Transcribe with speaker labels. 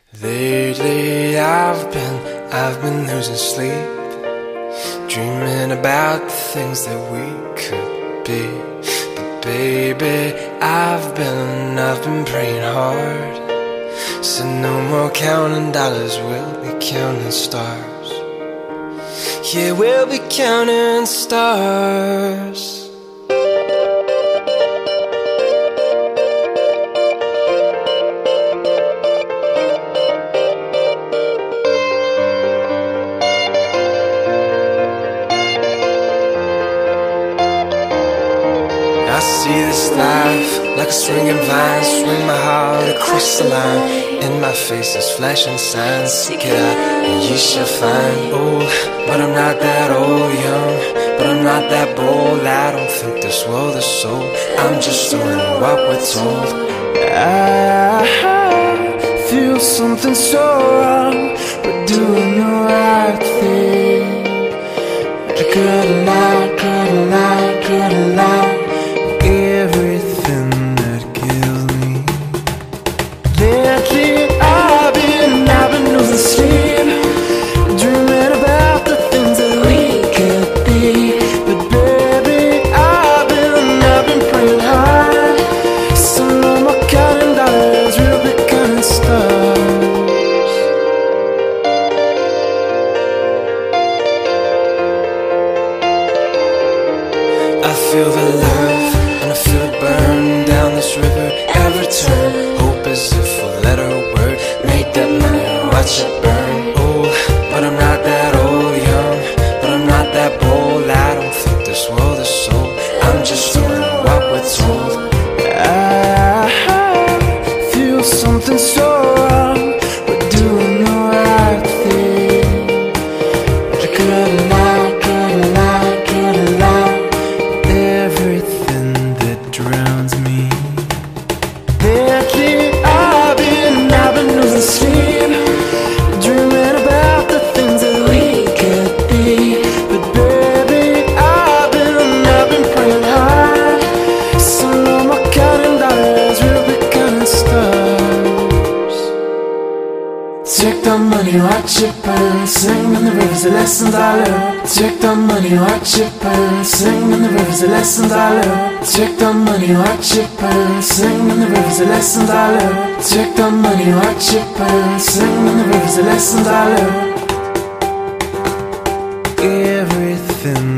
Speaker 1: Lately I've been losing sleep, dreaming about the things that we could be. But baby, I've been praying hard. So no more counting dollars, we'll be counting stars. Yeah, we'll be counting stars. I see this life like a swinging vine, swing my heart across the line. In my face is flashing signs, seek it out and ye shall find. Old, but I'm not that old, young, but I'm not that bold. I don't think this world is sold, I'm just doing what we're told. I feel something so wrong, but doing the right thing. Could lie, could lie, could lie. Everything that kills me. Lately I've been losing sleep, dreaming about the things that we could be. But baby, I've been praying hard. So no more counting dollars, we'll be counting stars. I feel the love and I feel it burn down this river. Every turn, hope as if a letter word. Make that money and watch it burn. Old, but I'm not that old, young, but I'm not that bold. I don't think this world is sold, I'm just doing what we're told. I feel something so wrong, but doing the right thing. Could lie, could lie, could lie. Everything that drowns me. Lately I've been losing sleep, dreaming about the things that we could be. But baby, I've been praying hard. So no more counting dollars, we'll be counting stars. Take the money, watch it burn, sing in the rivers the lessons I learned. Take the money, watch it burn, sing in the rivers the lessons I learned. Take the money, watch it burn, sing in the rivers the lessons I learned. Take the money, watch it burn, sing in the rivers the lessons I learned. Everything